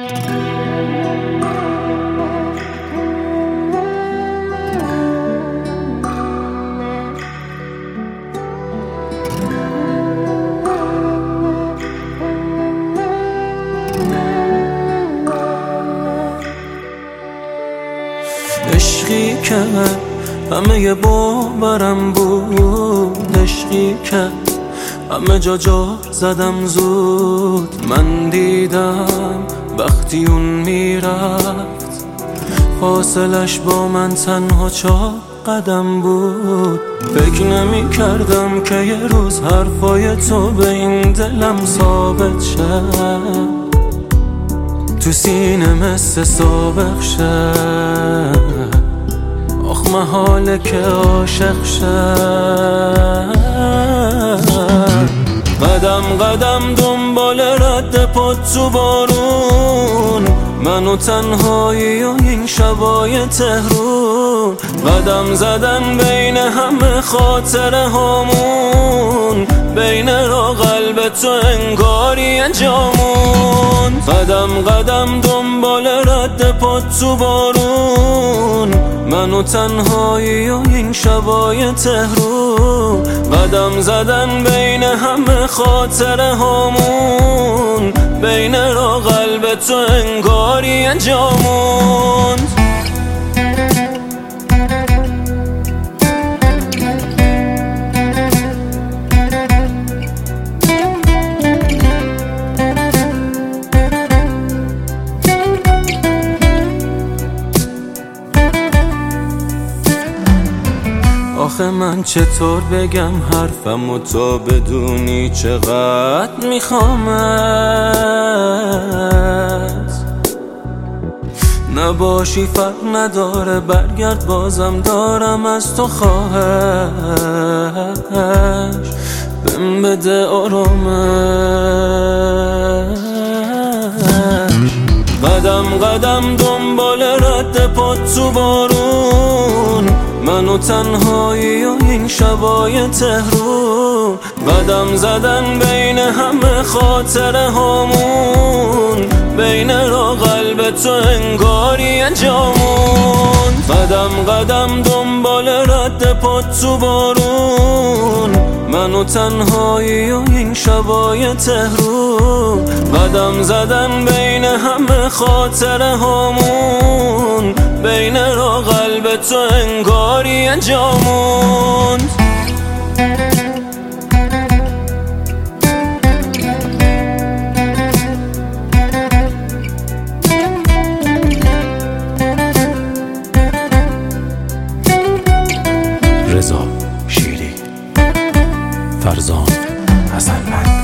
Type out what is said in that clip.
عشقی که همه باورم بود، عشقی که همه جا زدم زود. من دیدم وقتی اون میرفت فاصلش با من تنها 4 قدم بود. فکر نمی کردم که یه روز حرفای تو به این دلم ثابت شه، تو سینه مثل سابق شه. آخ محاله که عاشق شه. قدم قدم دنبال رد پات تو بارون، من و تنهایی و این شبای تهرون. قدم زدن بین همه خاطره هامون، بین را قلب تو انگاری جامون. قدم قدم دنبال رد پات تو بارون، من و تنهایی و این شبای تهرون. قدم زدن بین همه خاطره هامون، بین را قلب تو انگاری جامون. آخه من چطور بگم حرفم و تو بدونی چقدر میخوامت. نباشی فرق نداره، برگرد بازم دارم از تو خواهش. بهم بده آرامش. قدم قدم دنبال رد پات تو بارون، من و تنهایی و این شبای تهرون. قدم زدن بین همه خاطره هامون، بین را قلب تو انگاری جامون. قدم قدم دنبال رد پات تو بارون، من و تنهایی و این شبای تهرون. قدم زدن بین همه خاطره هامون، بین را قلب تو انگاری جامون. رضا شیری، فرزان حسن.